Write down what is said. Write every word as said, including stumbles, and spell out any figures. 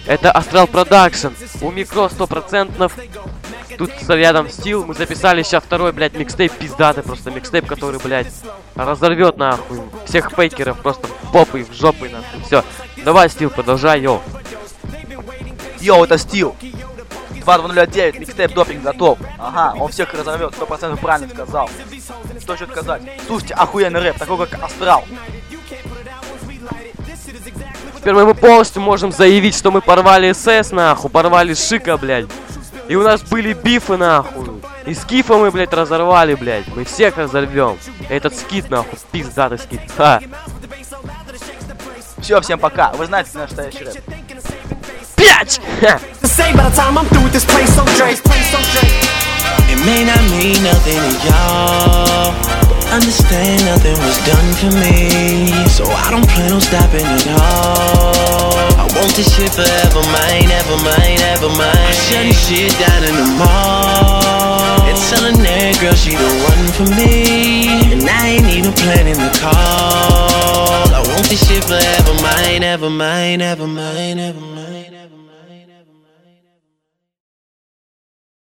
Это Астрал Продакшн. У Микро сто процентов. Тут рядом Стил. Мы записали сейчас второй, блядь, микстейп пиздатый. Просто микстейп, который, блядь, разорвет нахуй всех фейкеров просто в попы, в жопы нахуй. Все. Давай, Стил, продолжай, йоу. Йоу, это Стил. два два ноль девять, микстейп допинг готов. Ага, он всех разорвет, сто процентов правильно сказал. Что еще сказать? Слушайте, охуенный рэп, такой как Астрал. Теперь мы полностью можем заявить, что мы порвали СС, нахуй, порвали Шика, блядь. И у нас были бифы, нахуй. И Скифа мы, блядь, разорвали, блядь. Мы всех разорвем. Этот скит, нахуй, пиздатый скит. Ха. Все, всем пока. Вы знаете настоящий рэп. Пять! It may not mean nothing to y'all, but understand nothing was done for me, so I don't plan on stopping at all. I want this shit forever, mine, ever mine, ever mine. I'm shutting shit down in the mall and telling that girl she the one for me, and I ain't even planning the call. I want this shit forever, mine, ever mine, ever mine, ever mine, ever mine.